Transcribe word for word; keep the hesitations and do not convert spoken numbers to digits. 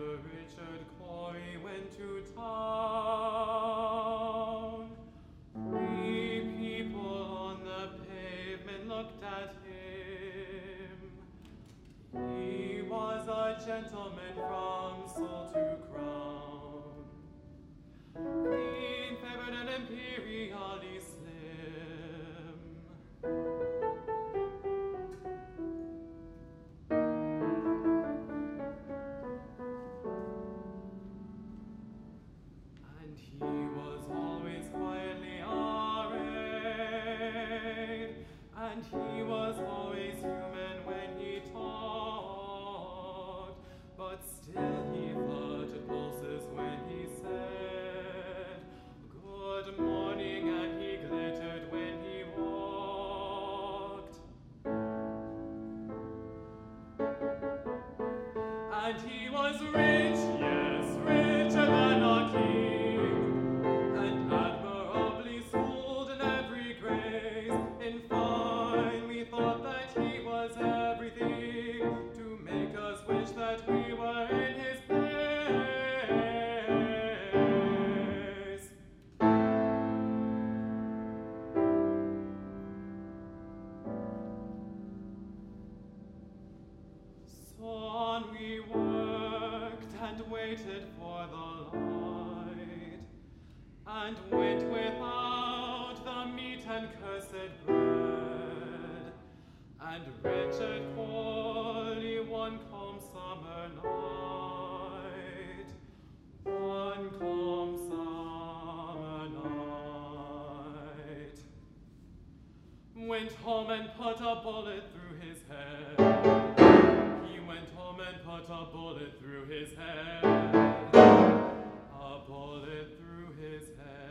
Father Richard Cory went to town. We people on the pavement looked at him. He was a gentleman from soul to crown, clean-favored and imperially slim. And he was always quietly arrayed, and he was always human when he talked, but still he fluttered pulses when he said good morning, and he glittered when he walked. And he was rich, yes, richer than a king, and admirably schooled in every grace. In fine, we thought that he was everything to make us wish that we were in his place. So on we worked and waited for the light, and went without the meat and cursed bread. And Richard Cory one calm summer night, one calm summer night, went home and put a bullet through his head. He went home and put a bullet through his head, a bullet through his head.